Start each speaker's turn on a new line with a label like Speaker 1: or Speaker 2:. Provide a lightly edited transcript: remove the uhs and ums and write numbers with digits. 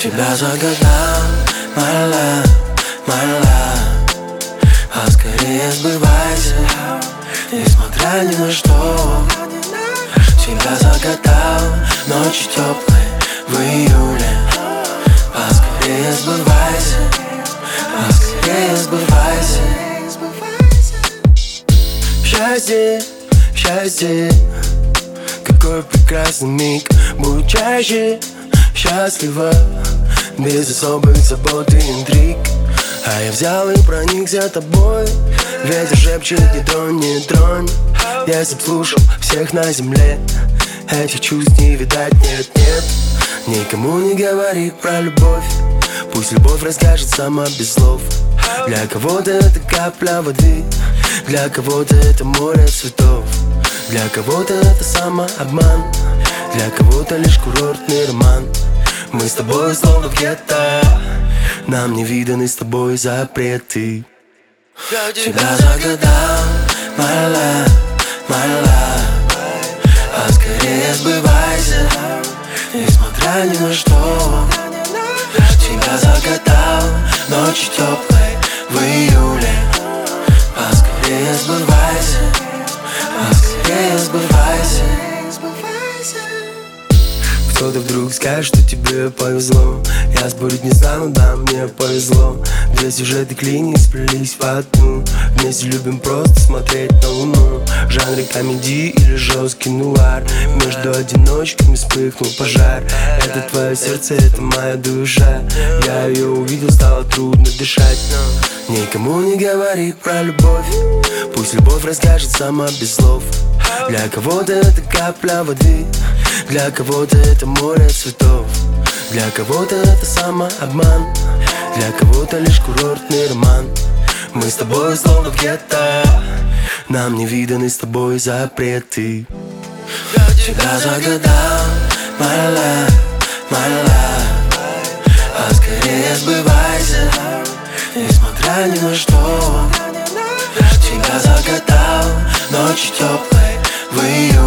Speaker 1: Тебя загадал, my love, my love. А скорее сбывайся, несмотря ни на что. Тебя загадал, ночи теплые в июле. Поскорее сбывайся, поскорее сбывайся. Счастье, счастье, какой прекрасный миг. Будь чаще счастлива, без особых забот и интриг. А я взял и проникся тобой. Ветер шепчет, не тронь, не тронь. Если б слушал всех на земле, этих чувств не видать, нет, нет. Никому не говори про любовь, пусть любовь расскажет сама без слов. Для кого-то это капля воды, для кого-то это море цветов, для кого-то это самообман, для кого-то лишь курортный роман. Мы с тобой словно в гетто, нам не виданы с тобой запреты. Тебя загадал, my love, my love. А скорее сбывайся, несмотря ни на что. Тебя загадал, ночи теплые в июле. Поскорее сбывайся, поскорее сбывайся. Кто-то вдруг скажет, что тебе повезло. Я спорить не стану, да, мне повезло. Две сюжеты клинии сплелись в одну. Вместе любим просто смотреть на луну. В жанре комедии или жесткий нуар. Между одиночками вспыхнул пожар. Это твое сердце, это моя душа. Я ее увидел, стало трудно дышать. Никому не говори про любовь, пусть любовь расскажет сама без слов. Для кого-то это капля воды, для кого-то это море цветов, для кого-то это самообман, для кого-то лишь курортный роман. Мы с тобой словно в гетто, нам не виданы с тобой запреты. Тебя загадал, my love, my love. А скорее сбывайся, несмотря ни на что. Тебя загадал, ночи теплые в июле.